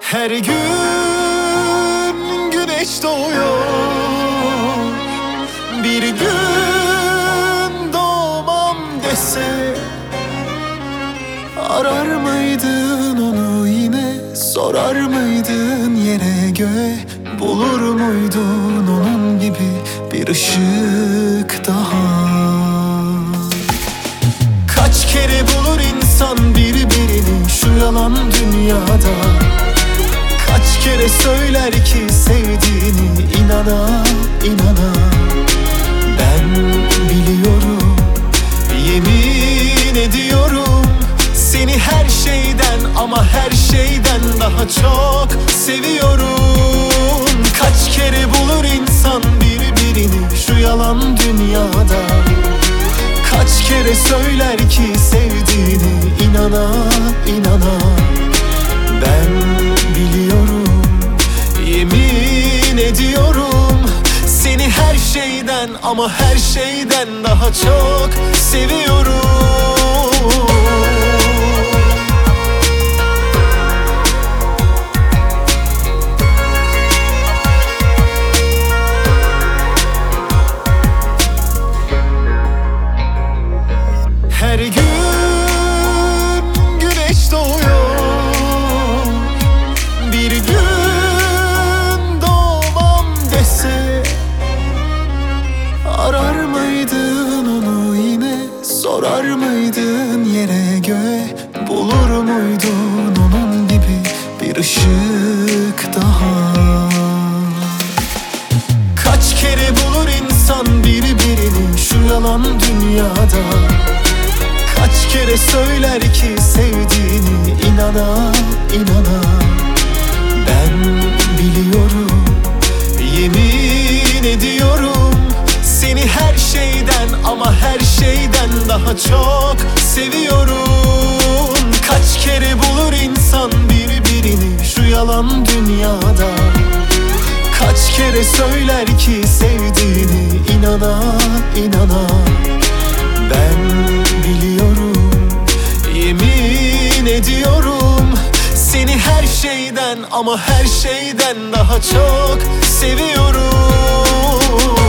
Her gün güneş doğuyor, bir gün doğmam dese, arar mıydın onu yine, sorar mıydın yere göğe? Bulur muydun onun gibi bir ışık daha? Kaç kere bulur insan birbirini şu yalan dünyada? Kaç kere söyler ki sevdiğini inana inana? Ben biliyorum, yemin ediyorum, seni her şeyden ama her şeyden daha çok seviyorum. Kaç kere bulur insan birbirini şu yalan dünyada? Kaç kere söyler ki sevdiğini inana inana? Ben biliyorum, yemin ediyorum, seni her şeyden ama her şeyden daha çok seviyorum. Her gün güneş doğuyor, bir gün doğmam dese, arar mıydın onu yine, sorar mıydın yere göğe? Bulur muydun onun gibi bir ışık daha? Kaç kere bulur insan birbirini şu yalan dünyada? Kaç kere söyler ki sevdiğini inana inana? Ben biliyorum, yemin ediyorum, seni her şeyden ama her şeyden daha çok seviyorum. Kaç kere bulur insan birbirini şu yalan dünyada? Kaç kere söyler ki sevdiğini inana inana? Ben biliyorum, yemin ediyorum, seni her şeyden ama her şeyden daha çok seviyorum.